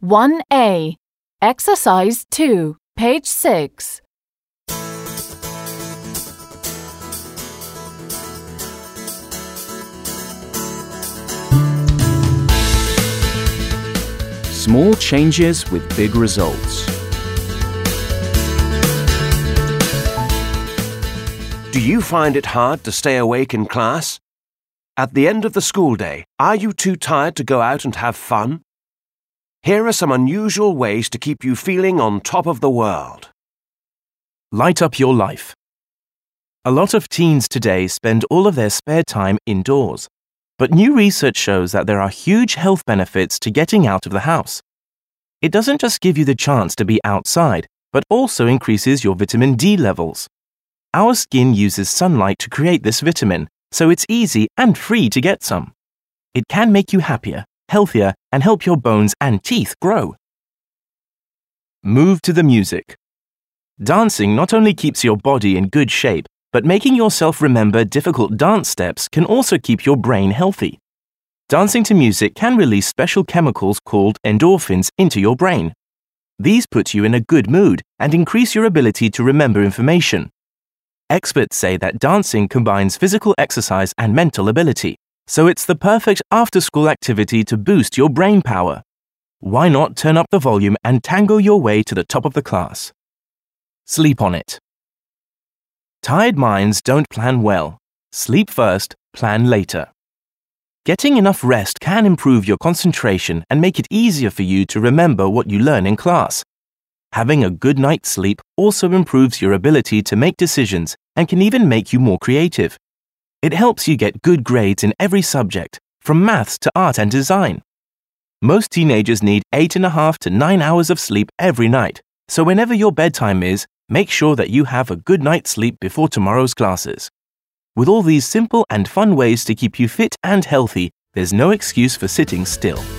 1A. Exercise 2, page 6. Small changes with big results. Do you find it hard to stay awake in class? At the end of the school day, are you too tired to go out and have fun? Here are some unusual ways to keep you feeling on top of the world. Light up your life. A lot of teens today spend all of their spare time indoors, but new research shows that there are huge health benefits to getting out of the house. It doesn't just give you the chance to be outside, but also increases your vitamin D levels. Our skin uses sunlight to create this vitamin, so it's easy and free to get some. It can make you happier, healthier, and help your bones and teeth grow. Move to the music. Dancing not only keeps your body in good shape, but making yourself remember difficult dance steps can also keep your brain healthy. Dancing to music can release special chemicals called endorphins into your brain. These put you in a good mood and increase your ability to remember information. Experts say that dancing combines physical exercise and mental ability, so it's the perfect after-school activity to boost your brain power. Why not turn up the volume and tango your way to the top of the class? Sleep on it. Tired minds don't plan well. Sleep first, plan later. Getting enough rest can improve your concentration and make it easier for you to remember what you learn in class. Having a good night's sleep also improves your ability to make decisions and can even make you more creative. It helps you get good grades in every subject, from maths to art and design. Most teenagers need 8.5 to 9 hours of sleep every night, so whenever your bedtime is, make sure that you have a good night's sleep before tomorrow's classes. With all these simple and fun ways to keep you fit and healthy, there's no excuse for sitting still.